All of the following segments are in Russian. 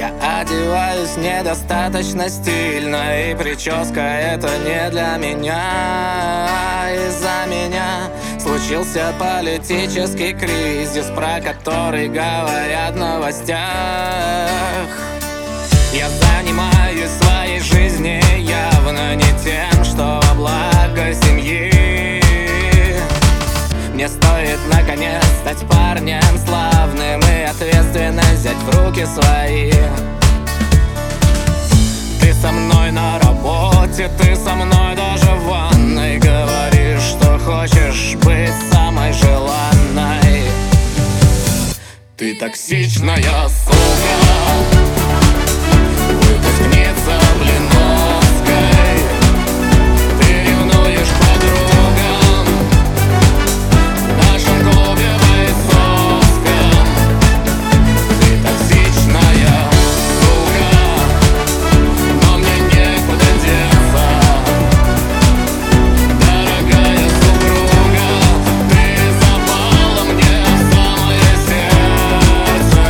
Я одеваюсь недостаточно стильно, и прическа это не для меня. Из-за меня случился политический кризис, про который говорят в новостях. Я занимаюсь своей жизнью явно не тем, что во благо семьи. Мне стоит наконец стать парнем славным и ответственность взять в руки свои. Ты со мной на работе, ты со мной даже в ванной. Говоришь, что хочешь быть самой желанной. Ты токсичная сука, выпускница Блиновской. Ты ревнуешь к подругам в нашем клубе бойцовском. Ты токсичная сука, но мне некуда деться. Дорогая супруга, ты запала мне в самое сердце.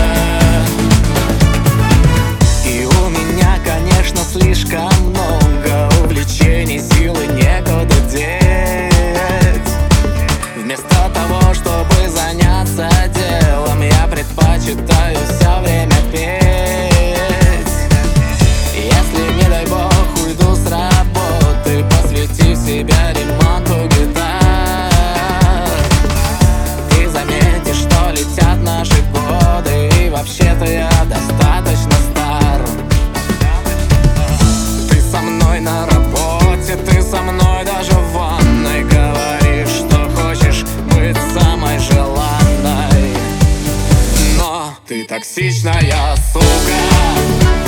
И у меня, конечно, слишком много увлечений, силы некуда деть. Вместо того, чтобы заняться делом, я предпочитаю все время петь. Если, не дай бог, уйду с работы, посвятив себя ремонту гитар, ты заметишь, что летят наши годы, и вообще-то я достаточно стар. Ты со мной на работе, ты со мной даже в ванной. Говоришь, что хочешь быть самой желанной, но ты токсичная сука.